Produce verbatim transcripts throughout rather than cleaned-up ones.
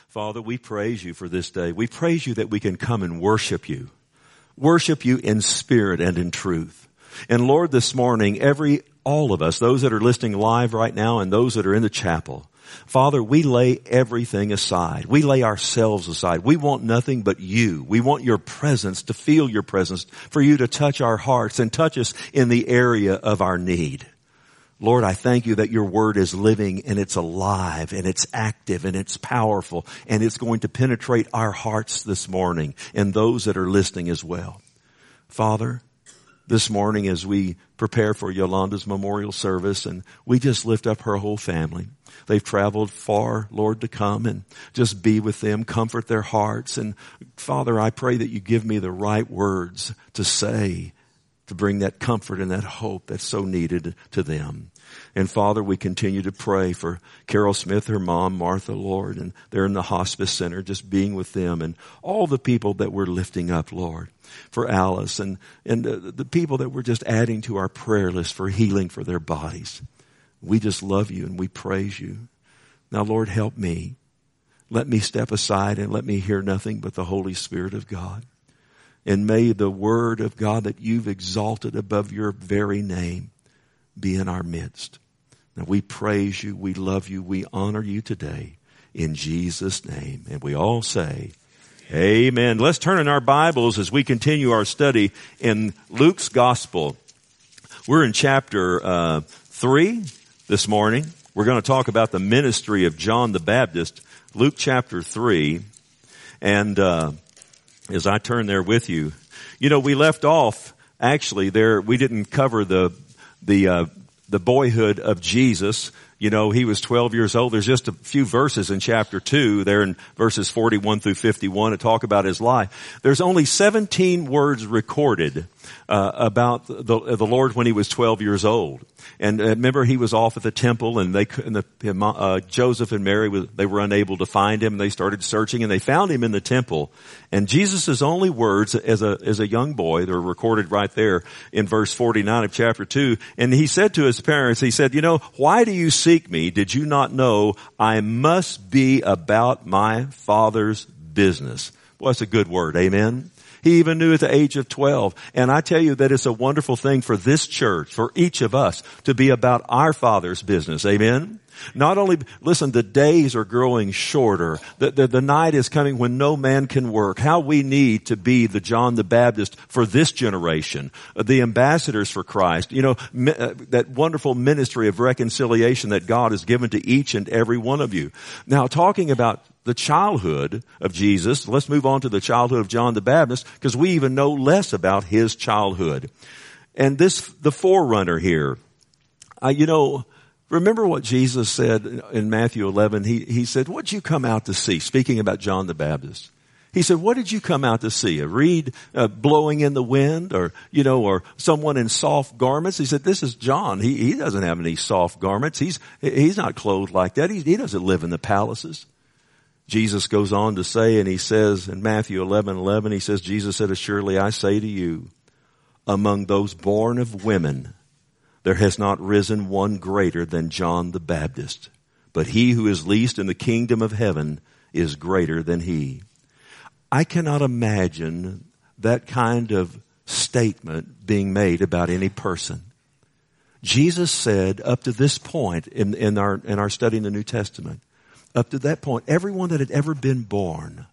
Father, we praise you for this day. We praise you that we can come and worship you. Worship you in spirit and in truth. And Lord, this morning, every, all of us, those that are listening live right now and those that are in the chapel, Father, we lay everything aside. We lay ourselves aside. We want nothing but you. We want your presence, to feel your presence, for you to touch our hearts and touch us in the area of our need. Lord, I thank you that your word is living and it's alive and it's active and it's powerful and it's going to penetrate our hearts this morning and those that are listening as well. Father, this morning as we prepare for Yolanda's memorial service, and we just lift up her whole family. They've traveled far, Lord, to come and just be with them, comfort their hearts. And Father, I pray that you give me the right words to say to bring that comfort and that hope that's so needed to them. And Father, we continue to pray for Carol Smith, her mom, Martha, Lord, and they're in the hospice center, just being with them and all the people that we're lifting up, Lord, for Alice and, and uh, the people that we're just adding to our prayer list for healing for their bodies. We just love you and we praise you. Now, Lord, help me. Let me step aside and let me hear nothing but the Holy Spirit of God. And may the word of God that you've exalted above your very name be in our midst. Now we praise you, we love you, we honor you today in Jesus' name. And we all say, amen. Let's turn in our Bibles as we continue our study in Luke's Gospel. We're in chapter uh, three this morning. We're going to talk about the ministry of John the Baptist. Luke chapter three. And uh as I turn there with you, you know, we left off actually there. We didn't cover the the uh, the boyhood of Jesus. You know, he was twelve years old. There's just a few verses in chapter two there in verses forty-one through fifty-one to talk about his life. There's only seventeen words recorded uh, about the, the Lord when he was twelve years old. And uh, remember, he was off at the temple, and they and the, uh, Joseph and Mary, was, they were unable to find him. And they started searching, and they found him in the temple. And Jesus' only words as a as a young boy, they're recorded right there in verse forty-nine of chapter two. And he said to his parents, he said, you know, why do you seek me? Did you not know I must be about my Father's business? Well, that's a good word. Amen. He even knew at the age of twelve. And I tell you that it's a wonderful thing for this church, for each of us, to be about our Father's business. Amen. Not only, listen, the days are growing shorter. The, the, the night is coming when no man can work. How we need to be the John the Baptist for this generation, the ambassadors for Christ. You know, mi- uh, that wonderful ministry of reconciliation that God has given to each and every one of you. Now, talking about the childhood of Jesus, let's move on to the childhood of John the Baptist, because we even know less about his childhood. And this, the forerunner here, uh, you know, remember what Jesus said in Matthew eleven? He, he said, what did you come out to see? Speaking about John the Baptist. He said, what did you come out to see? A reed uh, blowing in the wind, or, you know, or someone in soft garments? He said, this is John. He, he doesn't have any soft garments. He's, he's not clothed like that. He, he doesn't live in the palaces. Jesus goes on to say, and he says in Matthew eleven eleven, he says, Jesus said, assuredly I say to you, among those born of women, there has not risen one greater than John the Baptist. But he who is least in the kingdom of heaven is greater than he. I cannot imagine that kind of statement being made about any person. Jesus said up to this point in, in our, in our study in the New Testament, up to that point, everyone that had ever been born,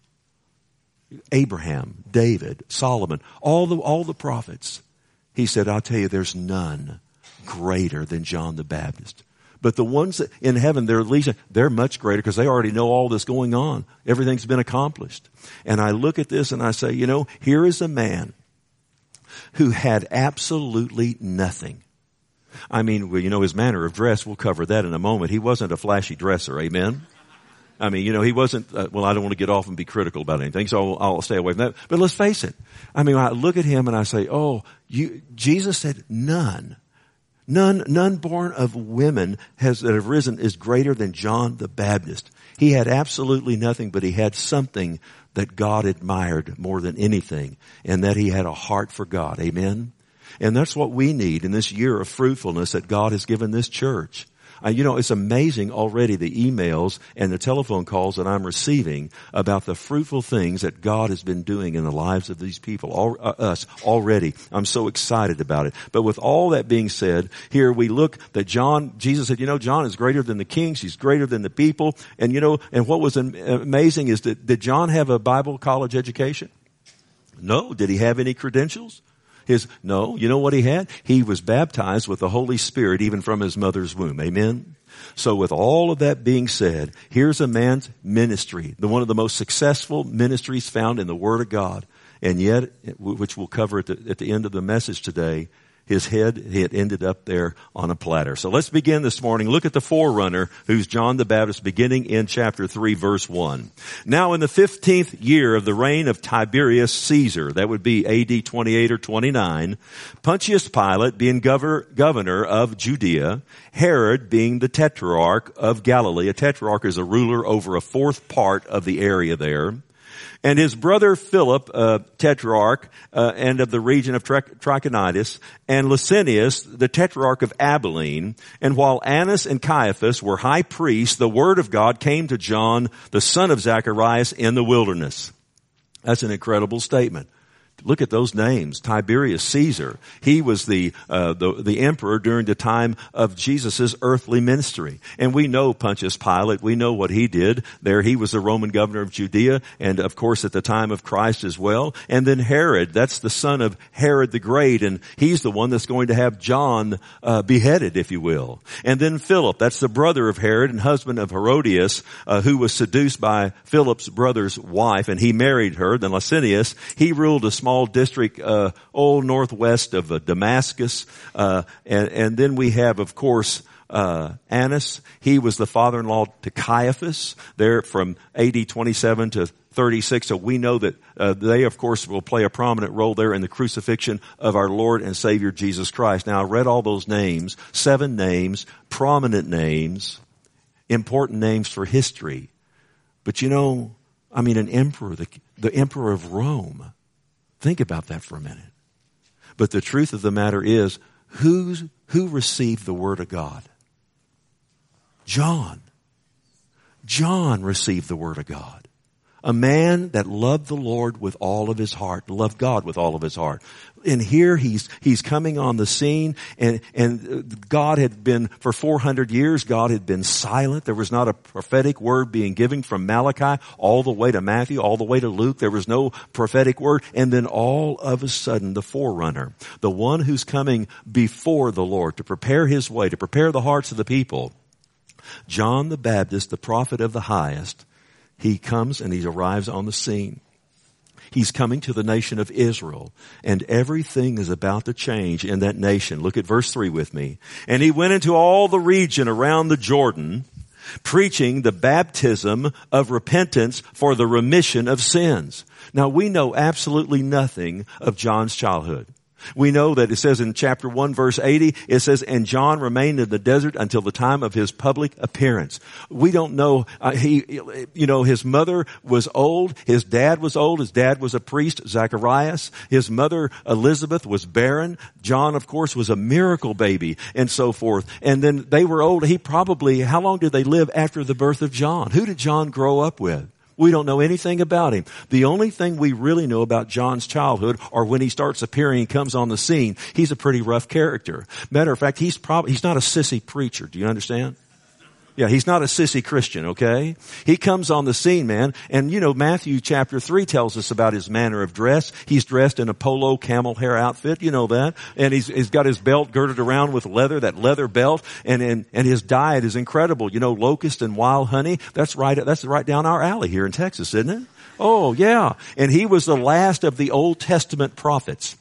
Abraham, David, Solomon, all the, all the prophets, he said, I'll tell you, there's none greater than John the Baptist. But the ones that in heaven, they're least, they're much greater because they already know all this going on. Everything's been accomplished. And I look at this and I say, you know, here is a man who had absolutely nothing. I mean, well, you know, his manner of dress, we'll cover that in a moment. He wasn't a flashy dresser. Amen. I mean, you know, he wasn't, uh, well, I don't want to get off and be critical about anything, so I'll, I'll stay away from that. But let's face it. I mean, I look at him and I say, oh, you, Jesus said none. None, none born of women has, that have risen is greater than John the Baptist. He had absolutely nothing, but he had something that God admired more than anything, and that he had a heart for God. Amen? And that's what we need in this year of fruitfulness that God has given this church. Uh, you know, it's amazing already the emails and the telephone calls that I'm receiving about the fruitful things that God has been doing in the lives of these people, all, uh, us already. I'm so excited about it. But with all that being said, here we look that John, Jesus said, you know, John is greater than the kings. He's greater than the people. And you know, and what was amazing is that, did John have a Bible college education? No. Did he have any credentials? His, no. You know what he had? He was baptized with the Holy Spirit even from his mother's womb. Amen? So with all of that being said, here's a man's ministry, the one of the most successful ministries found in the Word of God. And yet, which we'll cover at the, at the end of the message today, his head had ended up there on a platter. So let's begin this morning. Look at the forerunner, who's John the Baptist, beginning in chapter three, verse one. Now in the fifteenth year of the reign of Tiberius Caesar, that would be A D twenty-eight or twenty-nine, Pontius Pilate being governor, governor of Judea, Herod being the tetrarch of Galilee. A tetrarch is a ruler over a fourth part of the area there. And his brother Philip, uh, tetrarch, uh, and of the region of Trachonitis, and Lysanias, the tetrarch of Abilene. And while Annas and Caiaphas were high priests, the word of God came to John, the son of Zacharias, in the wilderness. That's an incredible statement. Look at those names. Tiberius Caesar. He was the, uh, the, the emperor during the time of Jesus' earthly ministry. And we know Pontius Pilate. We know what he did there. He was the Roman governor of Judea, and of course at the time of Christ as well. And then Herod, that's the son of Herod the Great, and he's the one that's going to have John, uh, beheaded, if you will. And then Philip, that's the brother of Herod and husband of Herodias, uh, who was seduced by Philip's brother's wife, and he married her. Then Lysanias, he ruled a small district, uh, oh, northwest of uh, Damascus. Uh, and, and then we have, of course, uh, Annas. He was the father-in-law to Caiaphas there from A D twenty-seven to thirty-six. So we know that, uh, they, of course, will play a prominent role there in the crucifixion of our Lord and Savior Jesus Christ. Now, I read all those names, seven names, prominent names, important names for history. But you know, I mean, an emperor, the, the emperor of Rome. Think about that for a minute. But the truth of the matter is, who's, who received the Word of God? John. John received the Word of God. A man that loved the Lord with all of his heart, loved God with all of his heart. And here he's, he's coming on the scene, and, and God had been, for four hundred years, God had been silent. There was not a prophetic word being given from Malachi all the way to Matthew, all the way to Luke. There was no prophetic word. And then all of a sudden, the forerunner, the one who's coming before the Lord to prepare his way, to prepare the hearts of the people, John the Baptist, the prophet of the highest, he comes and he arrives on the scene. He's coming to the nation of Israel, and everything is about to change in that nation. Look at verse three with me. And he went into all the region around the Jordan, preaching the baptism of repentance for the remission of sins. Now, we know absolutely nothing of John's childhood. We know that it says in chapter one, verse eighty, it says, and John remained in the desert until the time of his public appearance. We don't know, uh, he, you know, his mother was old, his dad was old, his dad was a priest, Zacharias, his mother, Elizabeth, was barren, John, of course, was a miracle baby, and so forth. And then they were old. He probably, how long did they live after the birth of John? Who did John grow up with? We don't know anything about him. The only thing we really know about John's childhood, or when he starts appearing and comes on the scene, he's a pretty rough character. Matter of fact, he's probably, he's not a sissy preacher. Do you understand? Yeah, he's not a sissy Christian, okay? He comes on the scene, man, and you know, Matthew chapter three tells us about his manner of dress. He's dressed in a polo camel hair outfit, you know that, and he's, he's got his belt girded around with leather, that leather belt, and, and, and his diet is incredible. You know, locust and wild honey, that's right, that's right down our alley here in Texas, isn't it? Oh, yeah. And he was the last of the Old Testament prophets.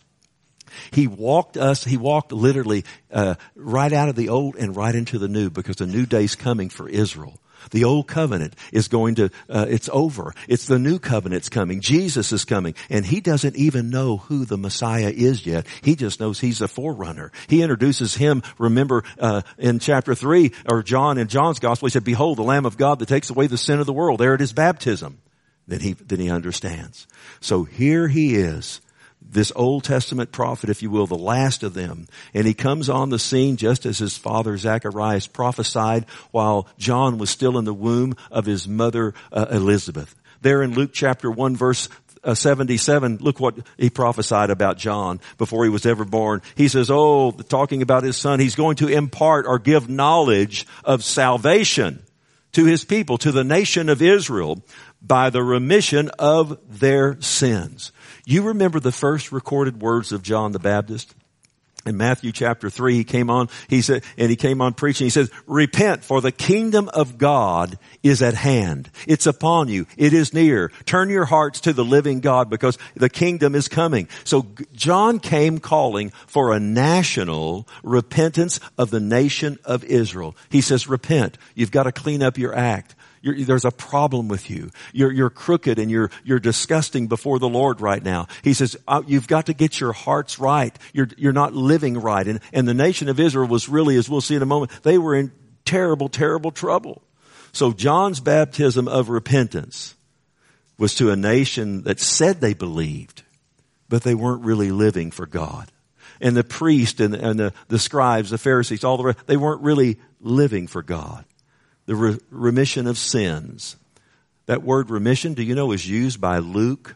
He walked us, he walked literally uh, right out of the old and right into the new, because the new day's coming for Israel. The old covenant is going to, uh, it's over. It's the new covenant's coming. Jesus is coming. And he doesn't even know who the Messiah is yet. He just knows he's a forerunner. He introduces him, remember, uh, in chapter three, or John, in John's gospel, he said, behold, the Lamb of God that takes away the sin of the world. There it is, baptism. Then he, then he understands. So here he is, this Old Testament prophet, if you will, the last of them. And he comes on the scene just as his father Zacharias prophesied while John was still in the womb of his mother uh, Elizabeth. There in Luke chapter one verse uh, seventy-seven, look what he prophesied about John before he was ever born. He says, oh, talking about his son, he's going to impart or give knowledge of salvation to his people, to the nation of Israel, by the remission of their sins. You remember the first recorded words of John the Baptist? In Matthew chapter three, he came on, he said, and he came on preaching, he says, repent, for the kingdom of God is at hand. It's upon you. It is near. Turn your hearts to the living God, because the kingdom is coming. So John came calling for a national repentance of the nation of Israel. He says, repent. You've got to clean up your act. You're, there's a problem with you. You're, you're crooked and you're, you're disgusting before the Lord right now. He says, uh, you've got to get your hearts right. You're, you're not living right. And, and the nation of Israel was really, as we'll see in a moment, they were in terrible, terrible trouble. So John's baptism of repentance was to a nation that said they believed, but they weren't really living for God. And the priest and, and the, the scribes, the Pharisees, all the rest, they weren't really living for God. The re- remission of sins. That word remission, do you know, is used by Luke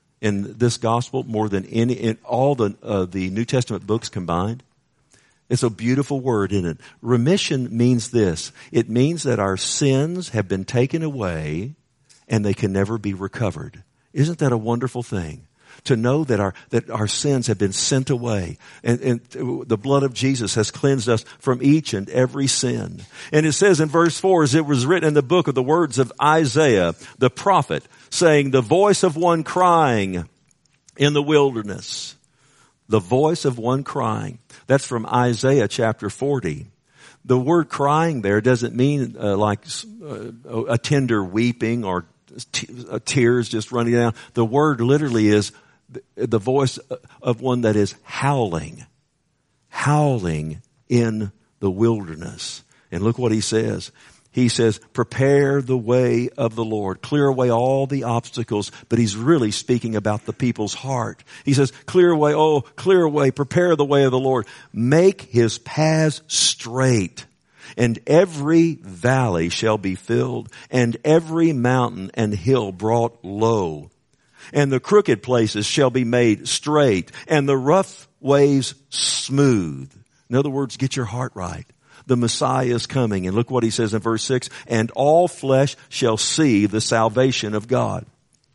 in this gospel more than any, in all the, uh, the New Testament books combined. It's a beautiful word, isn't it? Remission means this. It means that our sins have been taken away and they can never be recovered. Isn't that a wonderful thing? To know that our, that our sins have been sent away and, and the blood of Jesus has cleansed us from each and every sin. And it says in verse four, as it was written in the book of the words of Isaiah, the prophet, saying, the voice of one crying in the wilderness. The voice of one crying. That's from Isaiah chapter forty. The word crying there doesn't mean uh, like uh, a tender weeping or t- uh, tears just running down. The word literally is the voice of one that is howling, howling in the wilderness. And look what he says. He says, prepare the way of the Lord. Clear away all the obstacles. But he's really speaking about the people's heart. He says, clear away, oh, clear away, prepare the way of the Lord. Make his paths straight. And every valley shall be filled, and every mountain and hill brought low. And the crooked places shall be made straight, and the rough ways smooth. In other words, get your heart right. The Messiah is coming. And look what he says in verse six, and all flesh shall see the salvation of God.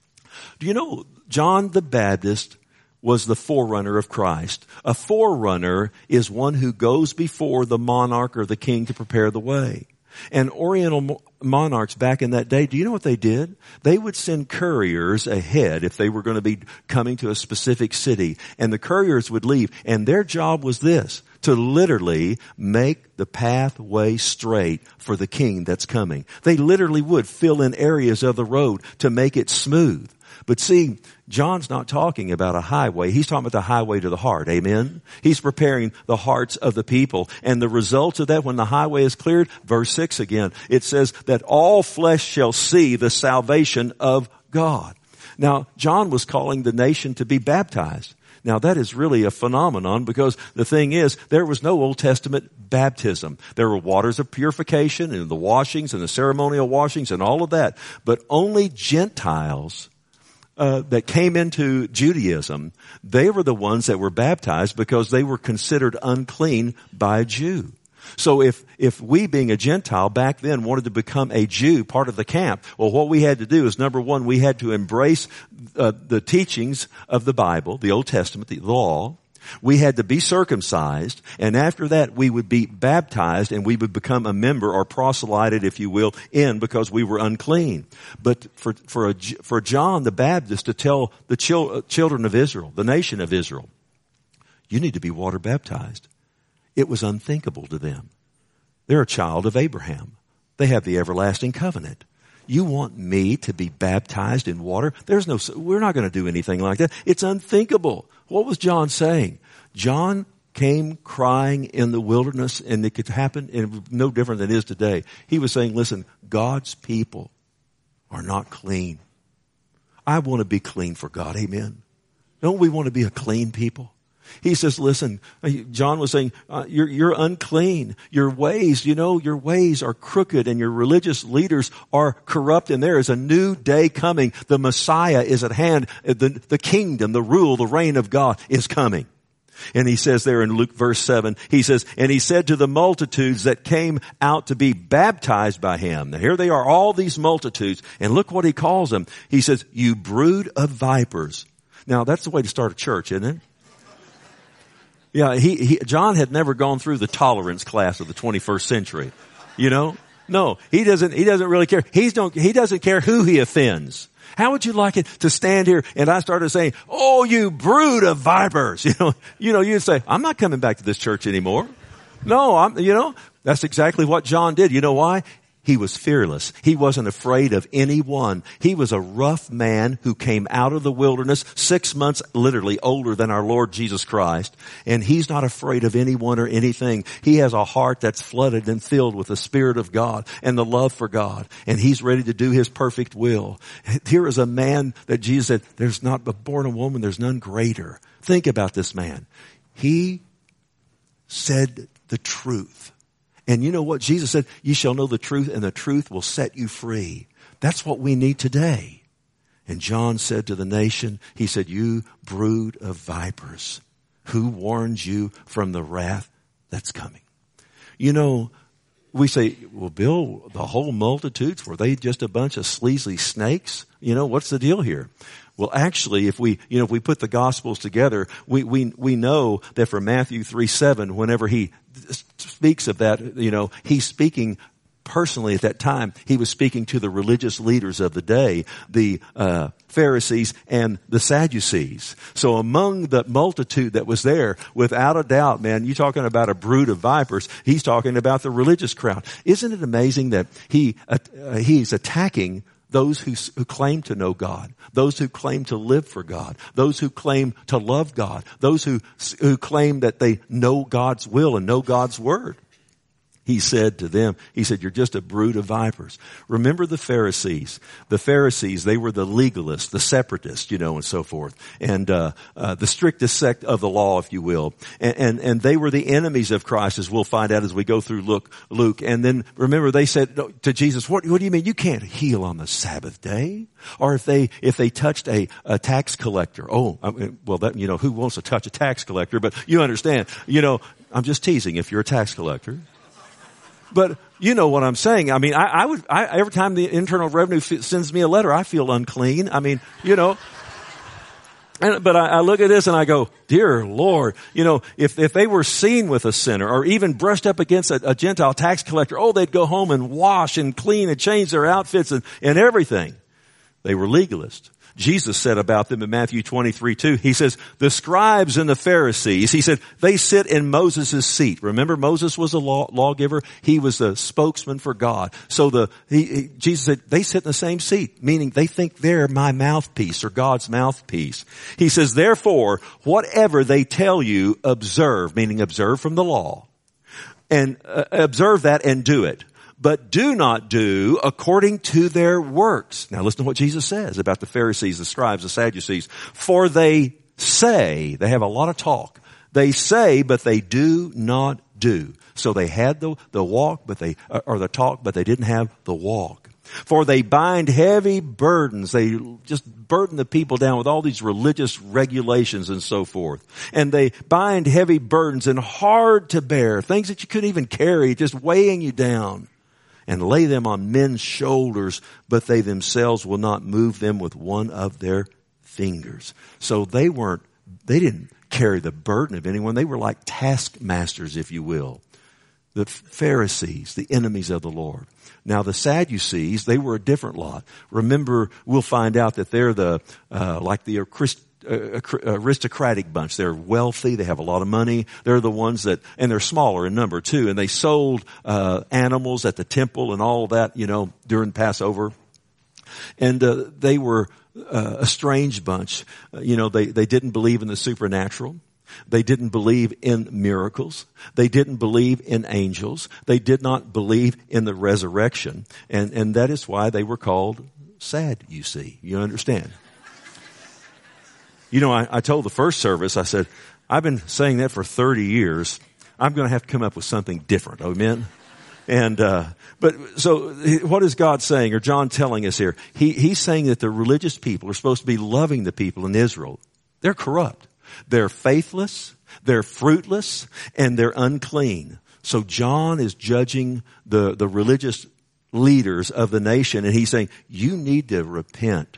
Do you know, John the Baptist was the forerunner of Christ. A forerunner is one who goes before the monarch or the king to prepare the way. And Oriental monarchs back in that day, do you know what they did? They would send couriers ahead if they were going to be coming to a specific city. And the couriers would leave. And their job was this, to literally make the pathway straight for the king that's coming. They literally would fill in areas of the road to make it smooth. But see, John's not talking about a highway. He's talking about the highway to the heart. Amen? He's preparing the hearts of the people. And the results of that, when the highway is cleared, verse six again, it says that all flesh shall see the salvation of God. Now, John was calling the nation to be baptized. Now, that is really a phenomenon, because the thing is, there was no Old Testament baptism. There were waters of purification and the washings and the ceremonial washings and all of that. But only Gentiles Uh, that came into Judaism, they were the ones that were baptized because they were considered unclean by a Jew. So if, if we being a Gentile back then wanted to become a Jew, part of the camp, well, what we had to do is, number one, we had to embrace uh, the teachings of the Bible, the Old Testament, the law. We had to be circumcised, and after that we would be baptized, and we would become a member or proselyted, if you will, in, because we were unclean. But for for a, for John the Baptist to tell the chil, children of Israel, the nation of Israel, you need to be water baptized, it was unthinkable to them. They're a child of Abraham. They have the everlasting covenant. You want me to be baptized in water? There's no, we're not going to do anything like that. It's unthinkable. What was John saying? John came crying in the wilderness, and it could happen, and no different than it is today. He was saying, listen, God's people are not clean. I want to be clean for God. Amen. Don't we want to be a clean people? He says, listen, John was saying, uh, you're, you're unclean. Your ways, you know, your ways are crooked and your religious leaders are corrupt, and there is a new day coming. The Messiah is at hand. The, the kingdom, the rule, the reign of God is coming. And he says there in Luke verse seven, he says, and he said to the multitudes that came out to be baptized by him. Now here they are, all these multitudes. And look what he calls them. He says, you brood of vipers. Now that's the way to start a church, isn't it? Yeah, he, he, John had never gone through the tolerance class of the twenty-first century. You know? No, he doesn't, he doesn't really care. He's don't, he doesn't care who he offends. How would you like it to stand here and I started saying, oh, you brood of vipers? You know, you know, you'd say, I'm not coming back to this church anymore. No, I'm, you know, that's exactly what John did. You know why? He was fearless. He wasn't afraid of anyone. He was a rough man who came out of the wilderness six months literally older than our Lord Jesus Christ. And he's not afraid of anyone or anything. He has a heart that's flooded and filled with the Spirit of God and the love for God. And he's ready to do his perfect will. Here is a man that Jesus said, there's not a born a woman, there's none greater. Think about this man. He said the truth. And you know what? Jesus said, you shall know the truth and the truth will set you free. That's what we need today. And John said to the nation, he said, you brood of vipers, who warns you from the wrath that's coming? You know, we say, well, Bill, the whole multitudes, were they just a bunch of sleazy snakes? You know, what's the deal here? Well, actually, if we, you know, if we put the Gospels together, we, we, we know that from Matthew three seven, whenever he speaks of that, you know, he's speaking personally at that time. He was speaking to the religious leaders of the day, the, uh, Pharisees and the Sadducees. So among the multitude that was there, without a doubt, man, you're talking about a brood of vipers. He's talking about the religious crowd. Isn't it amazing that he, uh, he's attacking those who, who claim to know God, those who claim to live for God, those who claim to love God, those who, who claim that they know God's will and know God's word. He said to them, he said, you're just a brood of vipers. Remember the Pharisees. The Pharisees, they were the legalists, the separatists, you know, and so forth. And, uh, uh, the strictest sect of the law, if you will. And, and, and they were the enemies of Christ, as we'll find out as we go through Luke, Luke. And then remember they said to Jesus, what, what do you mean? You can't heal on the Sabbath day? Or if they, if they touched a, a tax collector. Oh, I mean, well, that, you know, who wants to touch a tax collector? But you understand, you know, I'm just teasing if you're a tax collector. But you know what I'm saying. I mean, I, I would, I, every time the Internal Revenue f- sends me a letter, I feel unclean. I mean, you know, and, but I, I look at this and I go, dear Lord, you know, if, if they were seen with a sinner or even brushed up against a, a Gentile tax collector, oh, they'd go home and wash and clean and change their outfits and, and everything. They were legalists. Jesus said about them in Matthew twenty-three two, he says, the scribes and the Pharisees, he said, they sit in Moses' seat. Remember, Moses was a law, lawgiver. He was the spokesman for God. So the, he, he, Jesus said, they sit in the same seat, meaning they think they're my mouthpiece or God's mouthpiece. He says, therefore, whatever they tell you, observe, meaning observe from the law, and uh, observe that and do it. But do not do according to their works. Now listen to what Jesus says about the Pharisees, the scribes, the Sadducees. For they say, they have a lot of talk. They say, but they do not do. So they had the, the walk, but they, or the talk, but they didn't have the walk. For they bind heavy burdens. They just burden the people down with all these religious regulations and so forth. And they bind heavy burdens and hard to bear, things that you couldn't even carry, just weighing you down. And lay them on men's shoulders, but they themselves will not move them with one of their fingers. So they weren't, they didn't carry the burden of anyone. They were like taskmasters, if you will. The Pharisees, the enemies of the Lord. Now the Sadducees, they were a different lot. Remember, we'll find out that they're the, uh, like the Christian, Uh, aristocratic bunch. They're wealthy. They have a lot of money. They're the ones that, and they're smaller in number too. And they sold uh animals at the temple and all that, you know, during Passover. And uh, they were uh, a strange bunch. Uh, you know, they they didn't believe in the supernatural. They didn't believe in miracles. They didn't believe in angels. They did not believe in the resurrection. And and that is why they were called sad. You see, you understand. You know, I, I told the first service, I said, I've been saying that for thirty years. I'm going to have to come up with something different. Amen? And, uh, but, so, what is God saying, or John telling us here? He, he's saying that the religious people are supposed to be loving the people in Israel. They're corrupt. They're faithless. They're fruitless. And they're unclean. So John is judging the, the religious leaders of the nation, and he's saying, you need to repent.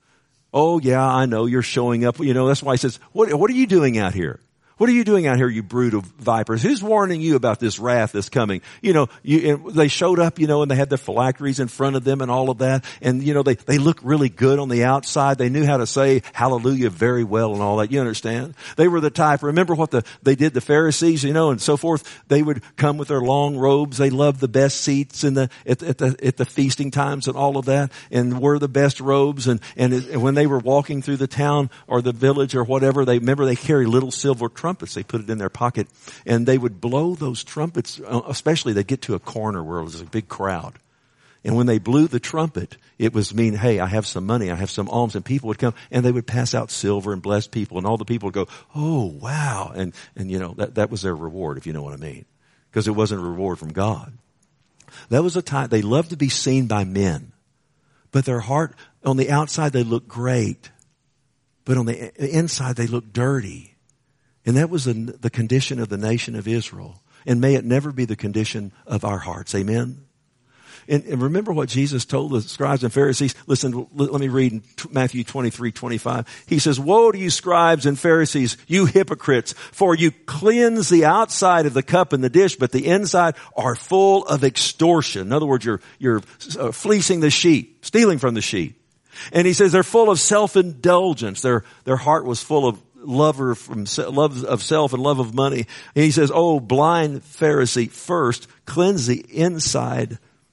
Oh yeah, I know you're showing up. You know, that's why he says, what, what are you doing out here? What are you doing out here, you brood of vipers? Who's warning you about this wrath that's coming? You know, you, and they showed up, you know, and they had their phylacteries in front of them and all of that. And, you know, they, they look really good on the outside. They knew how to say hallelujah very well and all that. You understand? They were the type, remember what the, they did, the Pharisees, you know, and so forth. They would come with their long robes. They loved the best seats in the, at, at the, at the feasting times and all of that, and wore the best robes. And, and, it, and when they were walking through the town or the village or whatever, they, remember they carried little silver trumpets. They put it in their pocket, and they would blow those trumpets, especially they'd get to a corner where it was a big crowd. And when they blew the trumpet, it was mean, hey, I have some money, I have some alms, and people would come, and they would pass out silver and bless people, and all the people would go, oh, wow. And, and you know, that, that was their reward, if you know what I mean. Because it wasn't a reward from God. That was a time, they loved to be seen by men. But their heart, on the outside, they looked great. But on the inside, they looked dirty. And that was the, the condition of the nation of Israel. And may it never be the condition of our hearts. Amen? And, and remember what Jesus told the scribes and Pharisees. Listen, let, let me read in Matthew twenty-three twenty-five. He says, woe to you scribes and Pharisees, you hypocrites, for you cleanse the outside of the cup and the dish, but the inside are full of extortion. In other words, you're, you're uh, fleecing the sheep, stealing from the sheep. And he says they're full of self-indulgence. Their, their heart was full of lover from love of self and love of money. And he says, oh, blind Pharisee, first cleanse the inside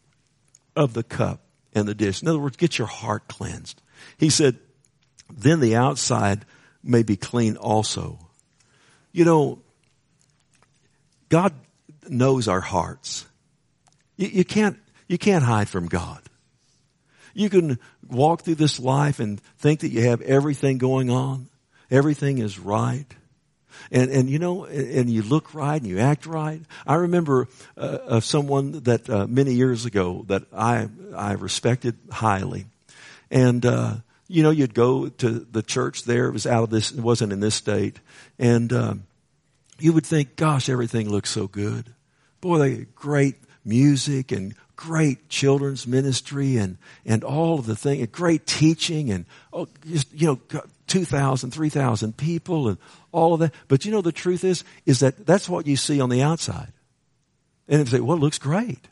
of the cup and the dish. In other words, get your heart cleansed. He said, then the outside may be clean also. You know, God knows our hearts. You, you can't, you can't hide from God. You can walk through this life and think that you have everything going on. Everything is right. And, and you know, and you look right and you act right. I remember uh, of someone that uh, many years ago that I, I respected highly. And, uh, you know, you'd go to the church there. It was out of this, it wasn't in this state. And, um, you would think, gosh, everything looks so good. Boy, they great music and great children's ministry and, and all of the thing, and great teaching and, oh, just, you know, two thousand, three thousand people and all of that. But you know, the truth is, is that that's what you see on the outside. And if you say, well, it looks great.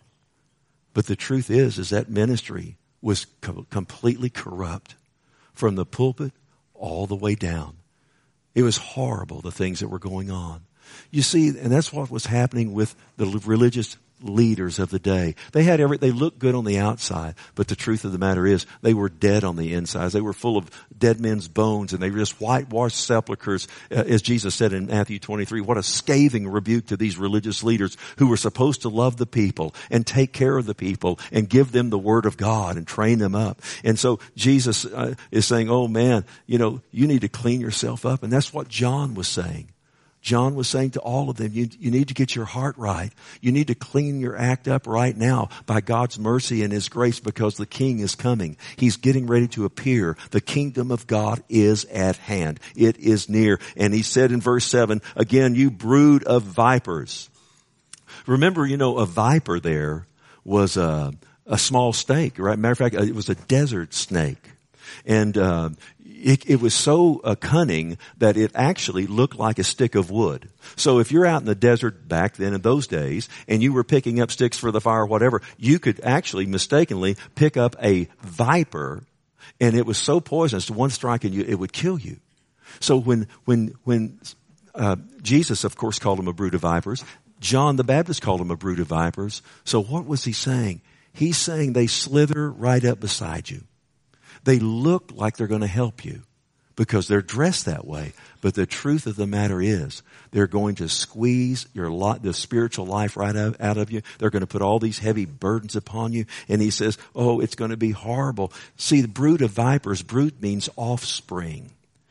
But the truth is, is that ministry was co- completely corrupt from the pulpit all the way down. It was horrible, the things that were going on. You see, and that's what was happening with the religious leaders of the day. They had every, they looked good on the outside, but the truth of the matter is they were dead on the insides. They were full of dead men's bones, and they were just whitewashed sepulchres, uh, as Jesus said in Matthew twenty-three. What a scathing rebuke to these religious leaders who were supposed to love the people and take care of the people and give them the word of God and train them up. And so Jesus uh, is saying, oh man, you know, you need to clean yourself up. And that's what John was saying. John was saying to all of them, you, you need to get your heart right. You need to clean your act up right now by God's mercy and His grace, because the King is coming. He's getting ready to appear. The kingdom of God is at hand. It is near. And He said in verse seven, again, you brood of vipers. Remember, you know, a viper there was a, a small snake, right? Matter of fact, it was a desert snake. And, uh, It, it was so uh, cunning that it actually looked like a stick of wood. So if you're out in the desert back then in those days and you were picking up sticks for the fire or whatever, you could actually mistakenly pick up a viper, and it was so poisonous, one strike and you, it would kill you. So when, when, when, uh, Jesus, of course, called them a brood of vipers, John the Baptist called them a brood of vipers. So what was he saying? He's saying they slither right up beside you. They look like they're going to help you because they're dressed that way. But the truth of the matter is they're going to squeeze your lot, the spiritual life right out, out of you. They're going to put all these heavy burdens upon you. And he says, oh, it's going to be horrible. See, the brood of vipers, brood means offspring.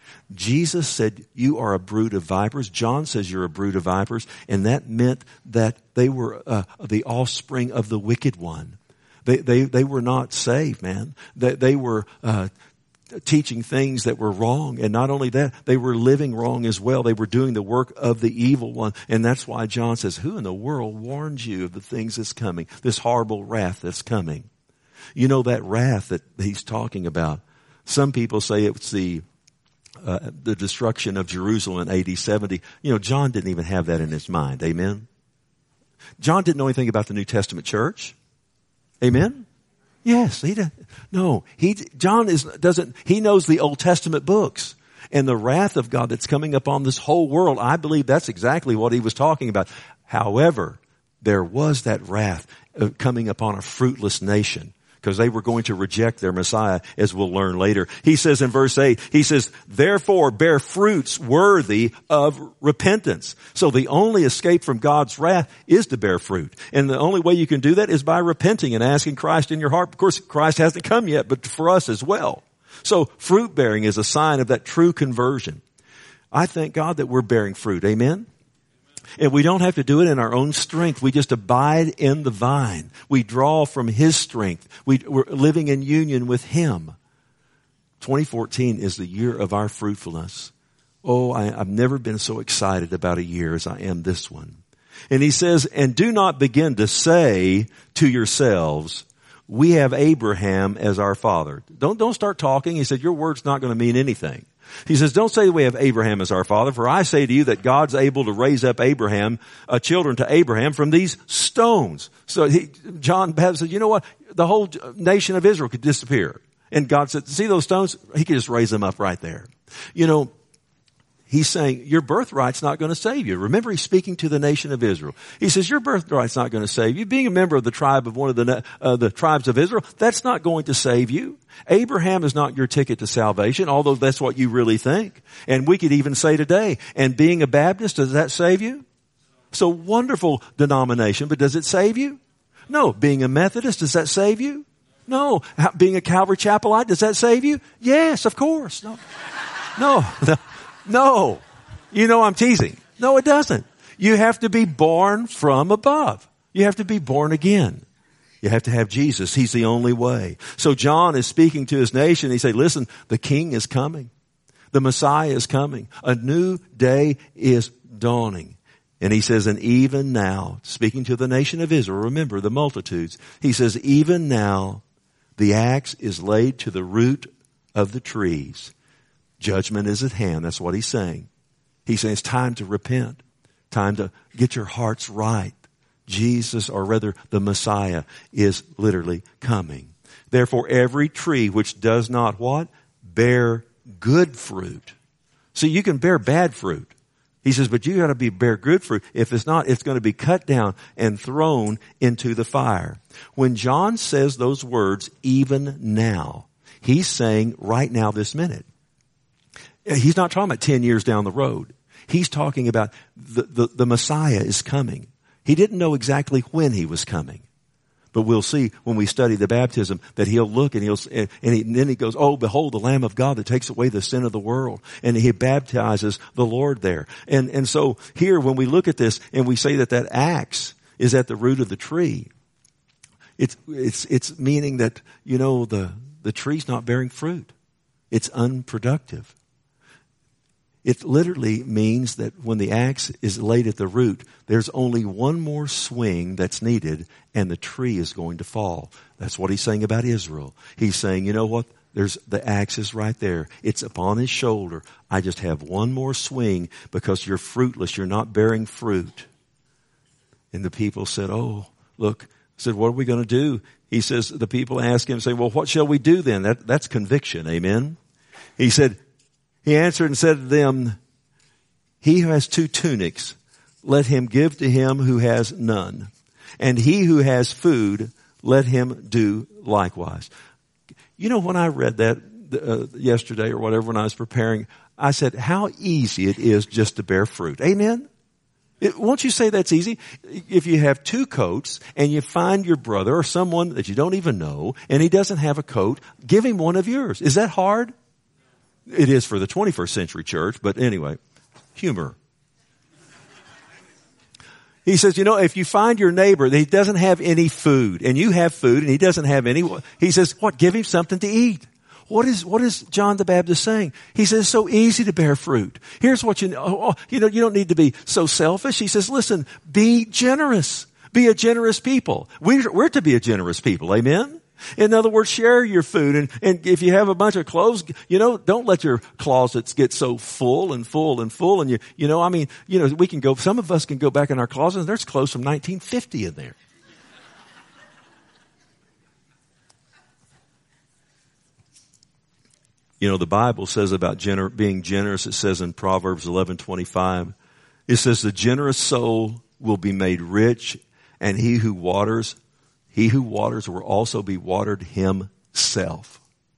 Jesus said, you are a brood of vipers. John says you're a brood of vipers. And that meant that they were uh, the offspring of the wicked one. They, they, they were not saved, man. They, they were, uh, teaching things that were wrong. And not only that, they were living wrong as well. They were doing the work of the evil one. And that's why John says, who in the world warns you of the things that's coming? This horrible wrath that's coming. You know, that wrath that he's talking about. Some people say it's the, uh, the destruction of Jerusalem in A D seventy. You know, John didn't even have that in his mind. Amen. John didn't know anything about the New Testament church. Amen. Yes, he did. No, he, John is, doesn't, he knows the Old Testament books and the wrath of God that's coming upon this whole world. I believe that's exactly what he was talking about. However, there was that wrath coming upon a fruitless nation, because they were going to reject their Messiah, as we'll learn later. He says in verse eight, he says, therefore bear fruits worthy of repentance. So the only escape from God's wrath is to bear fruit. And the only way you can do that is by repenting and asking Christ in your heart. Of course, Christ hasn't come yet, but for us as well. So fruit bearing is a sign of that true conversion. I thank God that we're bearing fruit. Amen. And we don't have to do it in our own strength. We just abide in the vine. We draw from His strength. We, we're living in union with Him. twenty fourteen is the year of our fruitfulness. Oh, I, I've never been so excited about a year as I am this one. And he says, and do not begin to say to yourselves, we have Abraham as our father. Don't, don't start talking. He said, your word's not going to mean anything. He says, don't say we have Abraham as our father, for I say to you that God's able to raise up Abraham, uh, children to Abraham from these stones. So he, John Baptist said, you know what? The whole nation of Israel could disappear. And God said, see those stones? He could just raise them up right there. You know, he's saying your birthright's not going to save you. Remember, he's speaking to the nation of Israel. He says your birthright's not going to save you. Being a member of the tribe of one of the uh, the tribes of Israel, that's not going to save you. Abraham is not your ticket to salvation, although that's what you really think. And we could even say today, and being a Baptist, does that save you? So wonderful denomination, but does it save you? No. Being a Methodist, does that save you? No. How, being a Calvary Chapelite, does that save you? Yes, of course. No. No. No. No. You know I'm teasing. No, it doesn't. You have to be born from above. You have to be born again. You have to have Jesus. He's the only way. So John is speaking to his nation. He said, listen, the King is coming. The Messiah is coming. A new day is dawning. And he says, and even now, speaking to the nation of Israel, remember the multitudes, he says, even now the axe is laid to the root of the trees. Judgment is at hand. That's what he's saying. He's saying it's time to repent. Time to get your hearts right. Jesus, or rather the Messiah, is literally coming. Therefore, every tree which does not what? Bear good fruit. See, you can bear bad fruit. He says, but you got to be bear good fruit. If it's not, it's going to be cut down and thrown into the fire. When John says those words, even now, he's saying right now, this minute. He's not talking about ten years down the road. He's talking about the, the, the Messiah is coming. He didn't know exactly when he was coming. But we'll see when we study the baptism that he'll look and he'll, and, he, and then he goes, oh, behold the Lamb of God that takes away the sin of the world. And he baptizes the Lord there. And, and so here when we look at this and we say that that axe is at the root of the tree, it's, it's, it's meaning that, you know, the, the tree's not bearing fruit. It's unproductive. It literally means that when the axe is laid at the root, there's only one more swing that's needed and the tree is going to fall. That's what he's saying about Israel. He's saying, you know what? There's, the axe is right there. It's upon his shoulder. I just have one more swing because you're fruitless. You're not bearing fruit. And the people said, oh, look, said, what are we going to do? He says, the people ask him, say, well, what shall we do then? That, that's conviction. Amen. He said, He answered and said to them, he who has two tunics, let him give to him who has none. And he who has food, let him do likewise. You know, when I read that uh, yesterday or whatever, when I was preparing, I said, how easy it is just to bear fruit. Amen? It, won't you say that's easy? If you have two coats and you find your brother or someone that you don't even know and he doesn't have a coat, give him one of yours. Is that hard? It is for the twenty-first century church, but anyway, humor. He says, you know, if you find your neighbor that he doesn't have any food and you have food and he doesn't have any, he says, what? Give him something to eat. What is, what is John the Baptist saying? He says, it's so easy to bear fruit. Here's what you know. Oh, you know, you don't need to be so selfish. He says, listen, be generous. Be a generous people. We're, we're to be a generous people. Amen? In other words, share your food. And, and if you have a bunch of clothes, you know, don't let your closets get so full and full and full. And you, you know, I mean, you know, we can go, some of us can go back in our closets and there's clothes from nineteen fifty in there. You know, the Bible says about gener- being generous, it says in Proverbs eleven twenty-five, it says the generous soul will be made rich, and he who waters, he who waters will also be watered himself.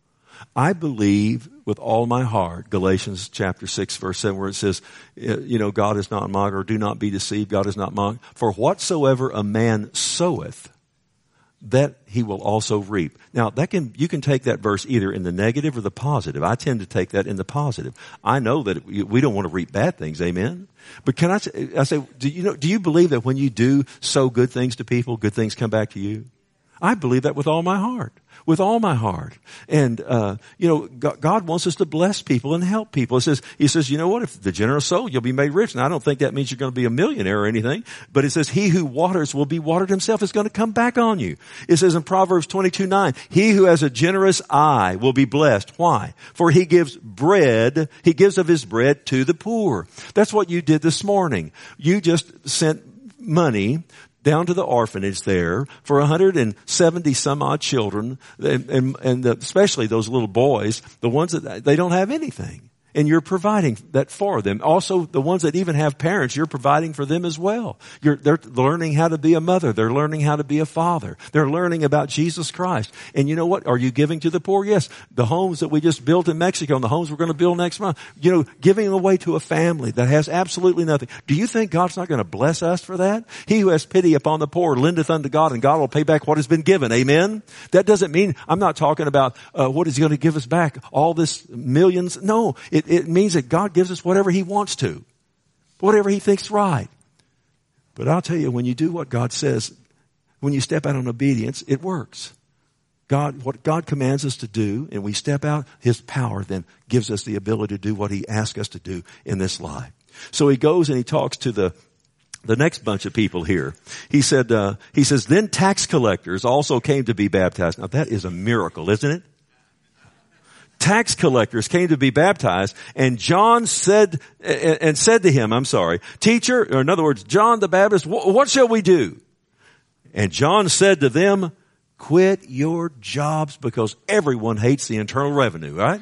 I believe with all my heart, Galatians chapter six verse seven, where it says, you know, God is not mocked, or do not be deceived, God is not mocked. For whatsoever a man soweth, that he will also reap. Now that can, you can take that verse either in the negative or the positive. I tend to take that in the positive. I know that we don't want to reap bad things. Amen. But can I say, I say, do you know, do you believe that when you do sow good things to people, good things come back to you? I believe that with all my heart. With all my heart. And, uh, you know, God wants us to bless people and help people. It says, he says, you know what? If the generous soul, you'll be made rich. Now, I don't think that means you're going to be a millionaire or anything, but it says, he who waters will be watered himself. It's going to come back on you. It says in Proverbs twenty-two nine, he who has a generous eye will be blessed. Why? For he gives bread, he gives of his bread to the poor. That's what you did this morning. You just sent money down to the orphanage there for one hundred seventy some odd children, and, and, and the, especially those little boys, the ones that they don't have anything. And you're providing that for them. Also, the ones that even have parents, you're providing for them as well. You're, they're learning how to be a mother. They're learning how to be a father. They're learning about Jesus Christ. And you know what? Are you giving to the poor? Yes. The homes that we just built in Mexico and the homes we're going to build next month, you know, giving away to a family that has absolutely nothing. Do you think God's not going to bless us for that? He who has pity upon the poor lendeth unto God, and God will pay back what has been given. Amen? That doesn't mean, I'm not talking about uh, what is he going to give us back, all this millions. No, it It means that God gives us whatever he wants to, whatever he thinks right. But I'll tell you, when you do what God says, when you step out in obedience, it works. God, what God commands us to do, and we step out, his power then gives us the ability to do what he asks us to do in this life. So he goes and he talks to the the next bunch of people here. He said, uh, he says, then tax collectors also came to be baptized. Now that is a miracle, isn't it? Tax collectors came to be baptized, and John said, and said to him, I'm sorry, teacher, or in other words, John the Baptist, what shall we do? And John said to them, quit your jobs, because everyone hates the internal revenue, right?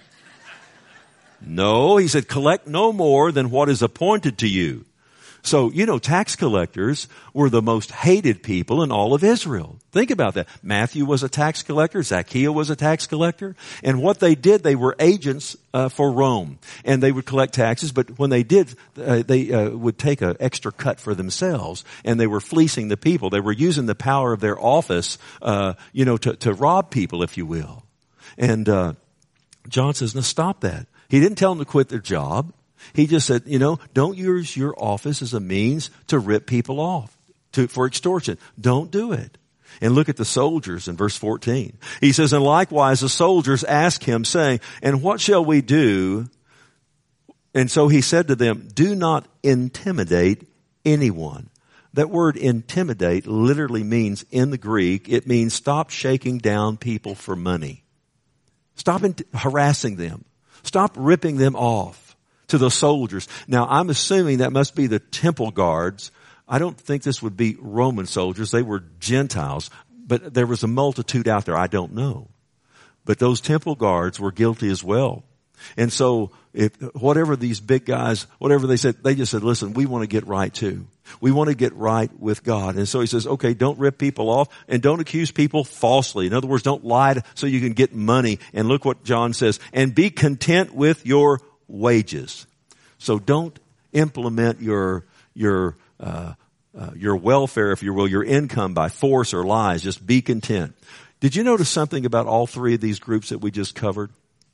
No, he said, collect no more than what is appointed to you. So, you know, tax collectors were the most hated people in all of Israel. Think about that. Matthew was a tax collector. Zacchaeus was a tax collector. And what they did, they were agents uh, for Rome. And they would collect taxes, but when they did, uh, they uh, would take an extra cut for themselves. And they were fleecing the people. They were using the power of their office, uh, you know, to, to rob people, if you will. And uh, John says, no, stop that. He didn't tell them to quit their job. He just said, you know, don't use your office as a means to rip people off to, for extortion. Don't do it. And look at the soldiers in verse fourteen. He says, and likewise the soldiers asked him, saying, and what shall we do? And so he said to them, do not intimidate anyone. That word intimidate literally means, in the Greek, it means stop shaking down people for money. Stop int- harassing them. Stop ripping them off. To the soldiers. Now, I'm assuming that must be the temple guards. I don't think this would be Roman soldiers. They were Gentiles, but there was a multitude out there. I don't know. But those temple guards were guilty as well. And so, if whatever these big guys, whatever they said, they just said, listen, we want to get right too. We want to get right with God. And so he says, okay, don't rip people off and don't accuse people falsely. In other words, don't lie so you can get money. And look what John says, and be content with your wages. So don't implement your your uh, uh, your welfare, if you will, your income by force or lies. Just be content. Did you notice something about all three of these groups that we just covered?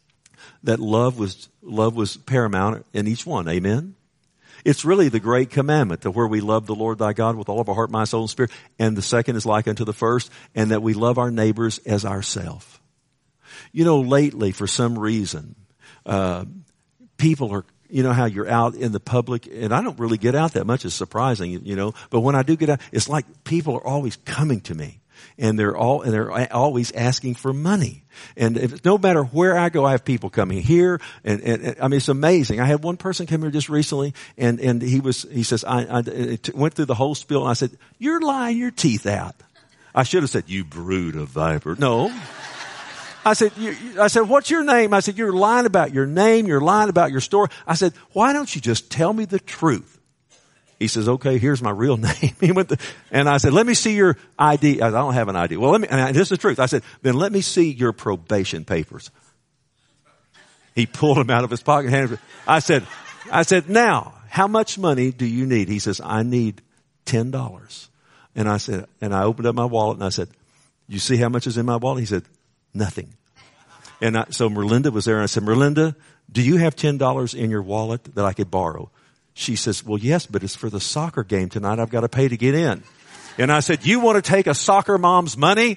that love was, love was paramount in each one. Amen? It's really the great commandment to where we love the Lord thy God with all of our heart, mind, soul, and spirit. And the second is like unto the first, and that we love our neighbors as ourselves. You know, lately, for some reason, uh, people are, you know how you're out in the public, and I don't really get out that much. It's surprising, you know, but when I do get out, it's like people are always coming to me. And they're all, and they're always asking for money. And if, no matter where I go, I have people coming here. And, and, and I mean, it's amazing. I had one person come here just recently, and, and he was, he says, I, I it went through the whole spiel, and I said, you're lying your teeth out. I should have said, you brood of viper. No. I said, you, I said, what's your name? I said, you're lying about your name. You're lying about your story. I said, why don't you just tell me the truth? He says, okay, here's my real name. He went to, and I said, let me see your I D. I don't have an I D. Well, let me, and I, this is the truth. I said, then let me see your probation papers. He pulled them out of his pocket. Handed it. I said, I said, now, how much money do you need? He says, I need ten dollars. And I said, and I opened up my wallet and I said, you see how much is in my wallet? He said, nothing. And I, so Merlinda was there, and I said, Merlinda, do you have ten dollars in your wallet that I could borrow? She says, well, yes, but it's for the soccer game tonight. I've got to pay to get in. And I said, you want to take a soccer mom's money?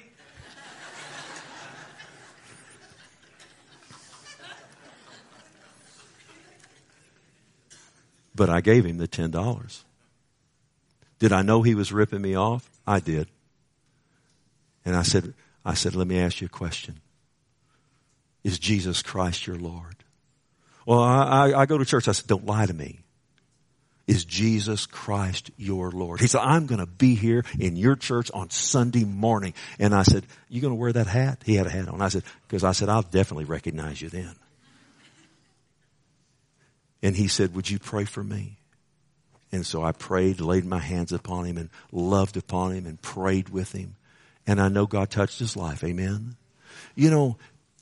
But I gave him the ten dollars. Did I know he was ripping me off? I did. And I said, I said, let me ask you a question. Is Jesus Christ your Lord? Well, I, I, I go to church. I said, don't lie to me. Is Jesus Christ your Lord? He said, I'm going to be here in your church on Sunday morning. And I said, you going to wear that hat? He had a hat on. I said, because I said, I'll definitely recognize you then. And he said, would you pray for me? And so I prayed, laid my hands upon him and loved upon him and prayed with him. And I know God touched his life. Amen. You know,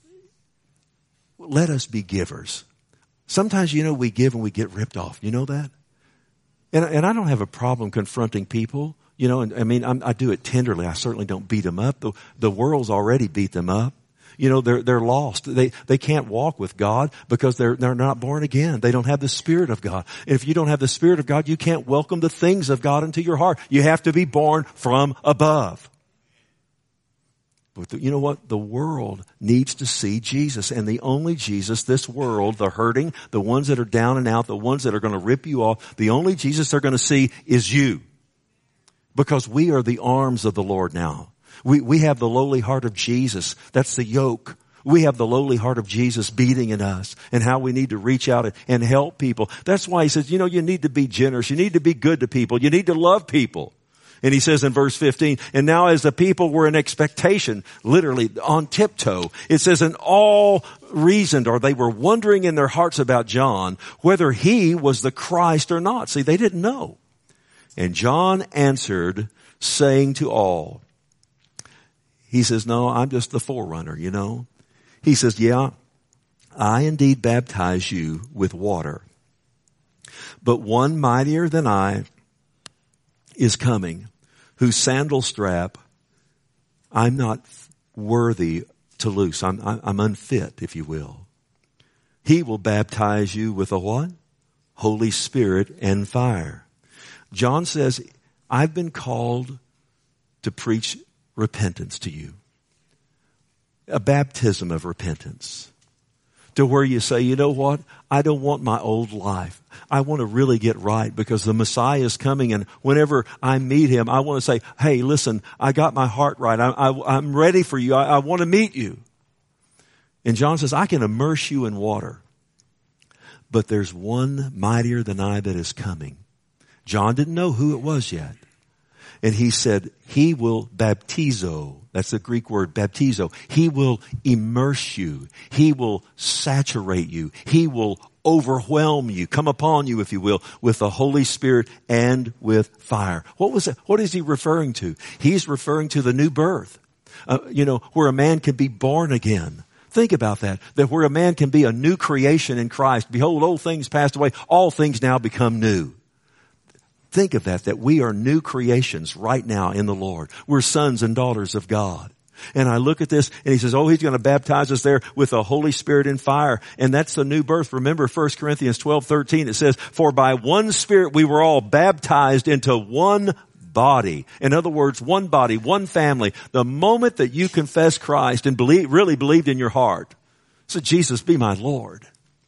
let us be givers. Sometimes, you know, we give and we get ripped off. You know that? And, and I don't have a problem confronting people, you know, and I mean, I'm, I do it tenderly. I certainly don't beat them up. The, the world's already beat them up. You know, they're, they're lost. They, they can't walk with God because they're, they're not born again. They don't have the Spirit of God. And if you don't have the Spirit of God, you can't welcome the things of God into your heart. You have to be born from above. But the, you know what? The world needs to see Jesus, and the only Jesus, this world, the hurting, the ones that are down and out, the ones that are going to rip you off, the only Jesus they're going to see is you. Because we are the arms of the Lord now. We, we have the lowly heart of Jesus. That's the yoke. We have the lowly heart of Jesus beating in us, and how we need to reach out and, and help people. That's why he says, you know, you need to be generous. You need to be good to people. You need to love people. And he says in verse fifteen, and now as the people were in expectation, literally on tiptoe, it says, and all reasoned, or they were wondering in their hearts about John, whether he was the Christ or not. See, they didn't know. And John answered, saying to all, he says, no, I'm just the forerunner, you know. He says, yeah, I indeed baptize you with water, but one mightier than I is coming, whose sandal strap I'm not worthy to loose. I'm, I'm unfit, if you will. He will baptize you with a what? Holy Spirit and fire. John says, I've been called to preach repentance to you. A baptism of repentance. To where you say, you know what? I don't want my old life. I want to really get right because the Messiah is coming, and whenever I meet him, I want to say, hey, listen, I got my heart right. I, I, I'm ready for you. I, I want to meet you. And John says, I can immerse you in water, but there's one mightier than I that is coming. John didn't know who it was yet. And he said, he will baptizo. That's the Greek word, baptizo. He will immerse you. He will saturate you. He will overwhelm you, come upon you, if you will, with the Holy Spirit and with fire. What was it? What is he referring to? He's referring to the new birth, uh, you know, where a man can be born again. Think about that, that where a man can be a new creation in Christ. Behold, old things passed away. All things now become new. Think of that, that we are new creations right now in the Lord. We're sons and daughters of God. And I look at this and he says, oh, he's going to baptize us there with the Holy Spirit and fire. And that's the new birth. Remember First Corinthians twelve thirteen, it says, for by one Spirit we were all baptized into one body. In other words, one body, one family. The moment that you confess Christ and believe, really believed in your heart, said, Jesus, be my Lord,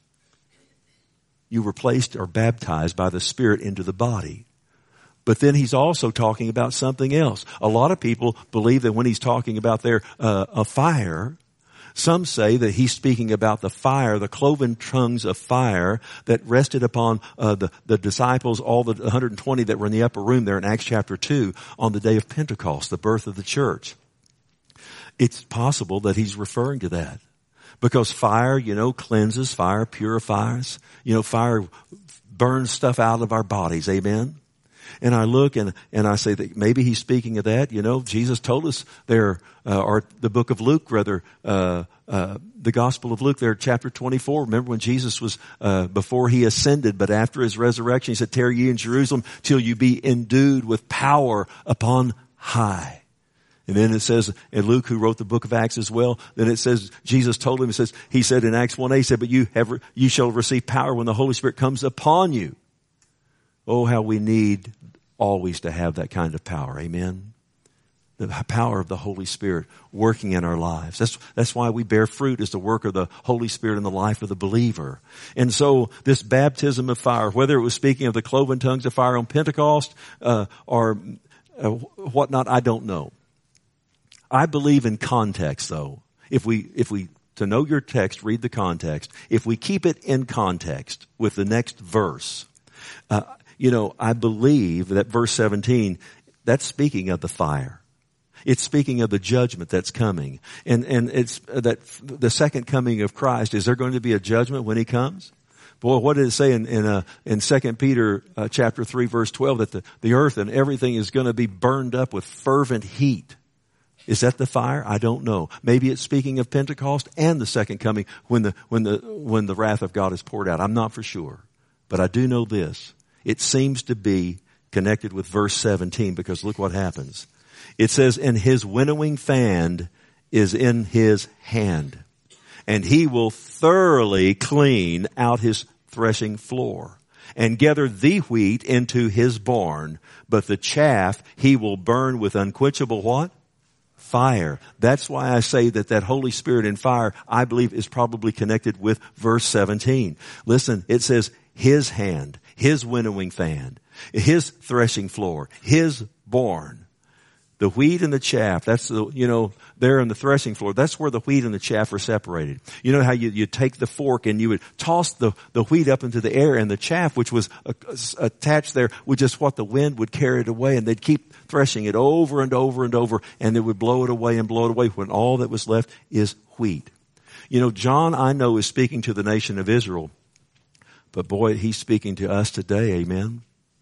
you were placed or baptized by the Spirit into the body. But then he's also talking about something else. A lot of people believe that when he's talking about there uh, a fire, some say that he's speaking about the fire, the cloven tongues of fire that rested upon uh, the, the disciples, all the one hundred twenty that were in the upper room there in Acts chapter two on the day of Pentecost, the birth of the church. It's possible that he's referring to that. Because fire, you know, cleanses, fire purifies. You know, fire burns stuff out of our bodies. Amen? And I look and, and I say that maybe he's speaking of that. You know, Jesus told us there, uh, or the book of Luke rather, uh, uh, the Gospel of Luke there, chapter twenty-four. Remember when Jesus was, uh, before he ascended, but after his resurrection, he said, tarry ye in Jerusalem till you be endued with power upon high. And then it says, and Luke, who wrote the book of Acts as well, then it says, Jesus told him, it says, he said in Acts one eight, he said, but you have, you shall receive power when the Holy Spirit comes upon you. Oh, how we need always to have that kind of power. Amen. The power of the Holy Spirit working in our lives. That's, that's why we bear fruit, is the work of the Holy Spirit in the life of the believer. And so this baptism of fire, whether it was speaking of the cloven tongues of fire on Pentecost, uh, or uh, whatnot, I don't know. I believe in context though. If we, if we, to know your text, read the context. If we keep it in context with the next verse, uh, you know, I believe that verse seventeen, that's speaking of the fire. It's speaking of the judgment that's coming. And, and it's that the second coming of Christ. Is there going to be a judgment when he comes? Boy, what did it say in, in, uh, in Second Peter, uh, chapter three, verse twelve, that the, the earth and everything is going to be burned up with fervent heat. Is that the fire? I don't know. Maybe it's speaking of Pentecost and the second coming when the, when the, when the wrath of God is poured out. I'm not for sure. But I do know this. It seems to be connected with verse seventeen, because look what happens. It says, and his winnowing fan is in his hand, and he will thoroughly clean out his threshing floor and gather the wheat into his barn, but the chaff he will burn with unquenchable what? Fire. That's why I say that that Holy Spirit and fire, I believe, is probably connected with verse seventeen. Listen, it says his hand, his winnowing fan, his threshing floor, his barn. The wheat and the chaff, that's the, you know, there in the threshing floor, that's where the wheat and the chaff are separated. You know how you, you take the fork and you would toss the, the wheat up into the air, and the chaff, which was uh, attached there, would just what the wind would carry it away, and they'd keep threshing it over and over and over, and they would blow it away and blow it away when all that was left is wheat. You know, John, I know, is speaking to the nation of Israel, but boy, he's speaking to us today, amen?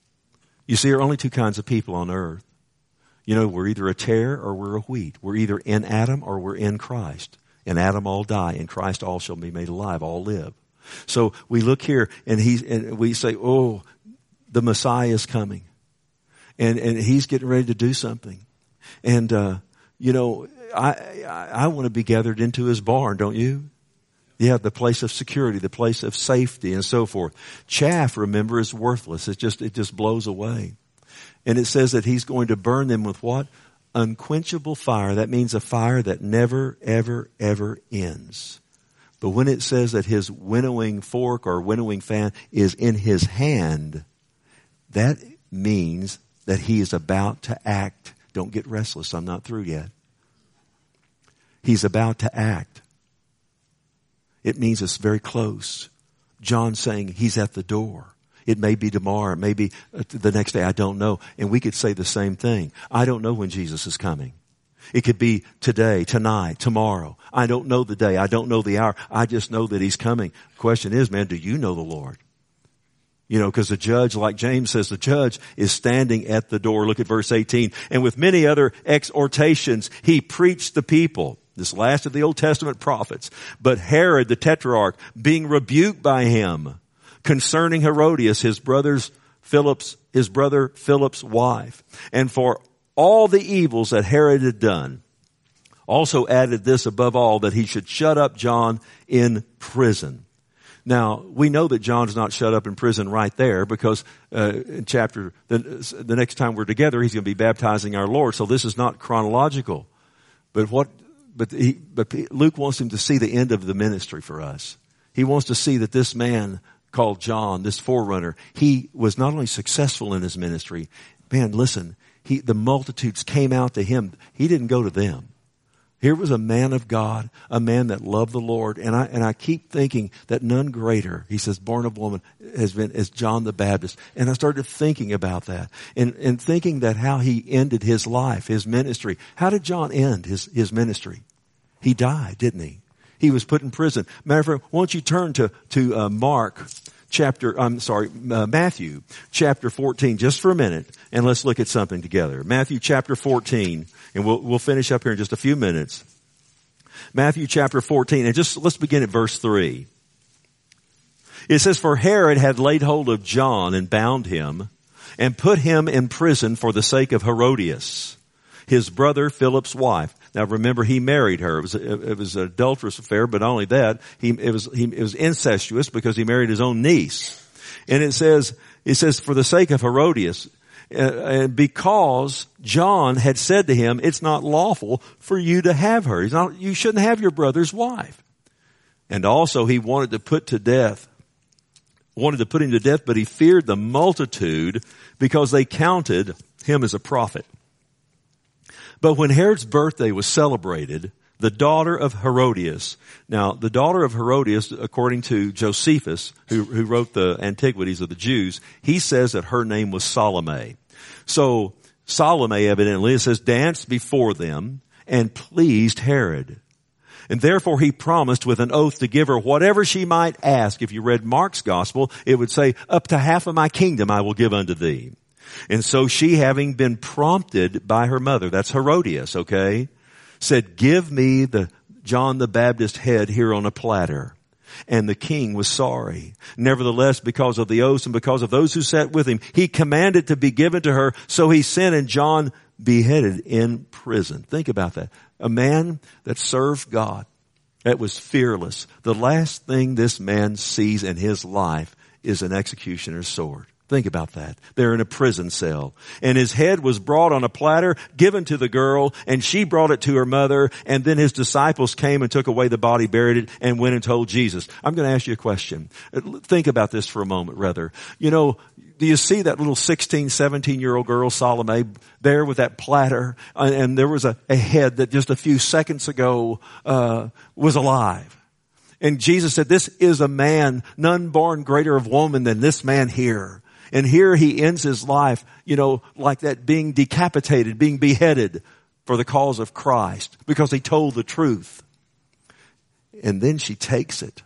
You see, there are only two kinds of people on earth. You know, we're either a tare or we're a wheat. We're either in Adam or we're in Christ. In Adam all die, in Christ all shall be made alive, all live. So we look here and he's, and we say, oh, the Messiah is coming. And, and he's getting ready to do something. And, uh, you know, I, I, I want to be gathered into his barn, don't you? Yeah, the place of security, the place of safety and so forth. Chaff, remember, is worthless. It just, it just blows away. And it says that he's going to burn them with what? Unquenchable fire. That means a fire that never, ever, ever ends. But when it says that his winnowing fork or winnowing fan is in his hand, that means that he is about to act. Don't get restless. I'm not through yet. He's about to act. It means it's very close. John's saying he's at the door. It may be tomorrow, maybe the next day, I don't know. And we could say the same thing. I don't know when Jesus is coming. It could be today, tonight, tomorrow. I don't know the day. I don't know the hour. I just know that he's coming. The question is, man, do you know the Lord? You know, because the judge, like James says, the judge is standing at the door. Look at verse eighteen. And with many other exhortations, he preached the people. This last of the Old Testament prophets. But Herod the Tetrarch, being rebuked by him, concerning Herodias, his brother's Philip's, his brother Philip's wife, and for all the evils that Herod had done, also added this above all, that he should shut up John in prison. Now, we know that John's not shut up in prison right there, because uh, in chapter, the, the next time we're together, he's going to be baptizing our Lord. So this is not chronological. But what, but he, but Luke wants him to see the end of the ministry for us. He wants to see that this man called John, this forerunner, he was not only successful in his ministry. Man, listen, he, the multitudes came out to him. He didn't go to them. Here was a man of God, a man that loved the Lord. And I, and I keep thinking that none greater, he says, born of woman, has been as John the Baptist. And I started thinking about that and, and thinking that how he ended his life, his ministry. How did John end his, his ministry? He died, didn't he? He was put in prison. Matter of fact, why don't you turn to, to, uh, Mark chapter, I'm sorry, uh, Matthew chapter fourteen, just for a minute, and let's look at something together. Matthew chapter fourteen, and we'll, we'll finish up here in just a few minutes. Matthew chapter fourteen, and just, let's begin at verse three. It says, for Herod had laid hold of John and bound him and put him in prison for the sake of Herodias, his brother Philip's wife. Now remember, he married her. It was, it was an adulterous affair, but not only that, he, it was, he, it was incestuous because he married his own niece. And it says, it says, for the sake of Herodias, uh, because John had said to him, it's not lawful for you to have her. He's not, you shouldn't have your brother's wife. And also he wanted to put to death, wanted to put him to death, but he feared the multitude because they counted him as a prophet. But when Herod's birthday was celebrated, the daughter of Herodias, now the daughter of Herodias, according to Josephus, who, who wrote the Antiquities of the Jews, he says that her name was Salome. So Salome, evidently, it says, danced before them and pleased Herod. And therefore he promised with an oath to give her whatever she might ask. If you read Mark's gospel, it would say, up to half of my kingdom I will give unto thee. And so she, having been prompted by her mother, that's Herodias, okay, said, give me the John the Baptist head here on a platter. And the king was sorry. Nevertheless, because of the oaths and because of those who sat with him, he commanded to be given to her. So he sent, and John beheaded in prison. Think about that. A man that served God, that was fearless. The last thing this man sees in his life is an executioner's sword. Think about that. They're in a prison cell. And his head was brought on a platter, given to the girl, and she brought it to her mother, and then his disciples came and took away the body, buried it, and went and told Jesus. I'm going to ask you a question. Think about this for a moment, rather. You know, do you see that little sixteen, seventeen-year-old girl, Salome, there with that platter, and there was a, a head that just a few seconds ago uh was alive. And Jesus said, this is a man, none born greater of woman than this man here. And here he ends his life, you know, like that, being decapitated, being beheaded for the cause of Christ because he told the truth. And then she takes it.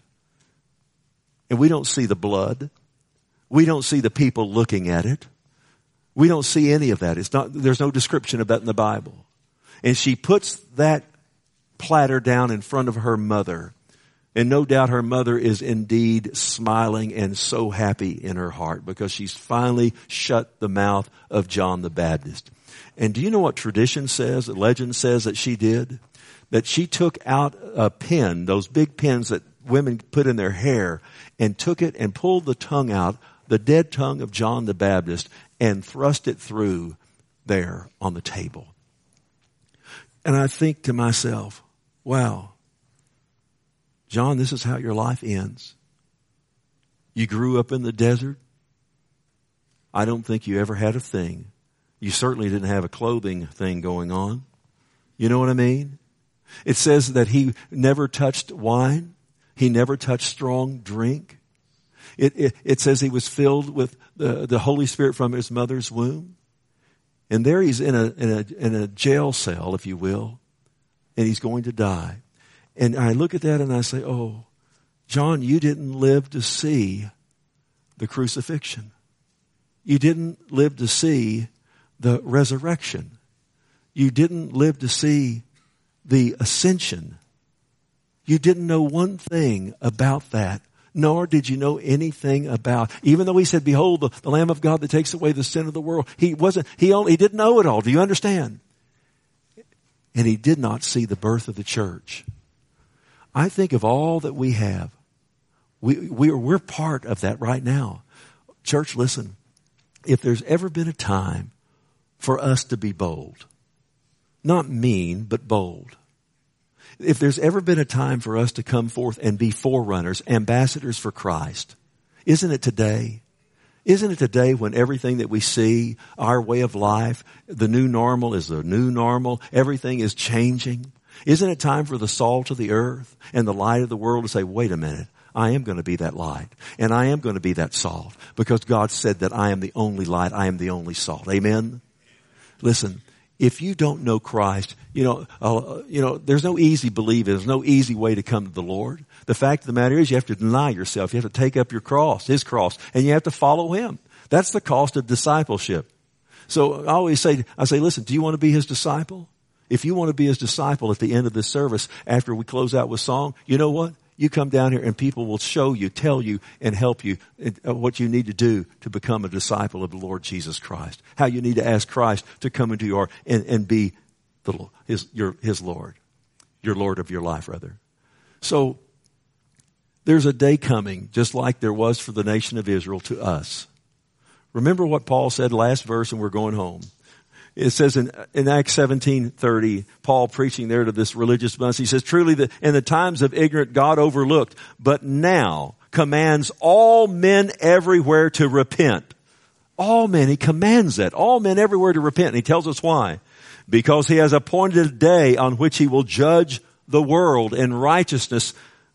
And we don't see the blood. We don't see the people looking at it. We don't see any of that. It's not, there's no description of that in the Bible. And she puts that platter down in front of her mother. And no doubt her mother is indeed smiling and so happy in her heart because she's finally shut the mouth of John the Baptist. And do you know what tradition says, legend says that she did? That she took out a pin, those big pins that women put in their hair, and took it and pulled the tongue out, the dead tongue of John the Baptist, and thrust it through there on the table. And I think to myself, wow, John, this is how your life ends. You grew up in the desert. I don't think you ever had a thing. You certainly didn't have a clothing thing going on. You know what I mean? It says that he never touched wine. He never touched strong drink. It, it, it says he was filled with the, the Holy Spirit from his mother's womb. And there he's in a, in a, in a jail cell, if you will, and he's going to die. And I look at that and I say, oh, John, you didn't live to see the crucifixion. You didn't live to see the resurrection. You didn't live to see the ascension. You didn't know one thing about that, nor did you know anything about, even though he said, behold, the, the Lamb of God that takes away the sin of the world. He wasn't, he only, he didn't know it all. Do you understand? and he did not see the birth of the church. I think of all that we have. We, we're, we're part of that right now. Church, listen. If there's ever been a time for us to be bold, not mean, but bold. If there's ever been a time for us to come forth and be forerunners, ambassadors for Christ, isn't it today? Isn't it today when everything that we see, our way of life, the new normal is the new normal, everything is changing? Isn't it time for the salt of the earth and the light of the world to say, wait a minute, I am going to be that light and I am going to be that salt because God said that I am the only light, I am the only salt. Amen? Listen, if you don't know Christ, you know, uh, you know, there's no easy believing. There's no easy way to come to the Lord. The fact of the matter is you have to deny yourself. You have to take up your cross, His cross, and you have to follow Him. That's the cost of discipleship. So I always say, I say, listen, do you want to be His disciple? If you want to be His disciple at the end of this service, after we close out with song, you know what? You come down here and people will show you, tell you, and help you what you need to do to become a disciple of the Lord Jesus Christ. How you need to ask Christ to come into your and, and be the, his, your, his Lord, your Lord of your life, rather. So there's a day coming, just like there was for the nation of Israel, to us. Remember what Paul said last verse, and we're going home. It says in, in Acts seventeen thirty, Paul preaching there to this religious bunch, he says, truly the, in the times of ignorance God overlooked, but now commands all men everywhere to repent. All men, he commands that. All men everywhere to repent. And he tells us why. Because he has appointed a day on which he will judge the world in righteousness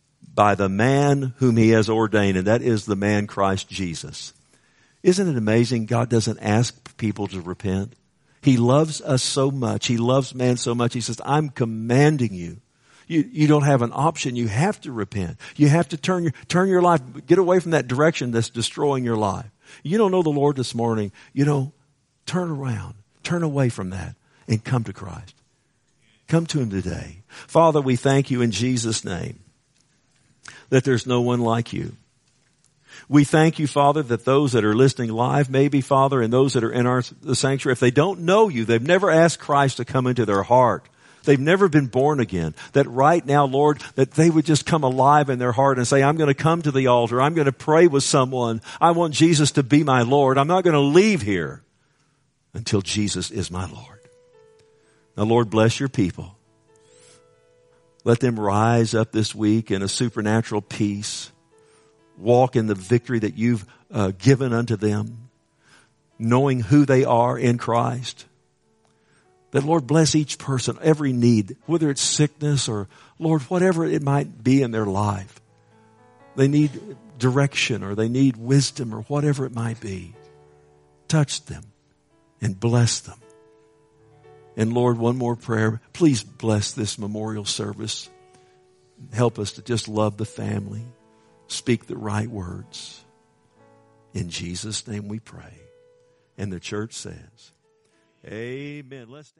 by the man whom he has ordained. And that is the man Christ Jesus. Isn't it amazing God doesn't ask people to repent? He loves us so much. He loves man so much. He says, I'm commanding you. You, you don't have an option. You have to repent. You have to turn your, turn your life, get away from that direction that's destroying your life. You don't know the Lord this morning. You know, turn around, turn away from that and come to Christ. Come to Him today. Father, we thank you in Jesus' name that there's no one like you. We thank you, Father, that those that are listening live, maybe, Father, and those that are in our the sanctuary, if they don't know you, they've never asked Christ to come into their heart. They've never been born again. That right now, Lord, that they would just come alive in their heart and say, I'm going to come to the altar. I'm going to pray with someone. I want Jesus to be my Lord. I'm not going to leave here until Jesus is my Lord. Now, Lord, bless your people. Let them rise up this week in a supernatural peace. Walk in the victory that you've uh, given unto them, knowing who they are in Christ. That, Lord, bless each person, every need, whether it's sickness or, Lord, whatever it might be in their life. They need direction or they need wisdom or whatever it might be. Touch them and bless them. And, Lord, one more prayer. Please bless this memorial service. Help us to just love the family. Speak the right words. In Jesus' name we pray. And the church says, amen. Let's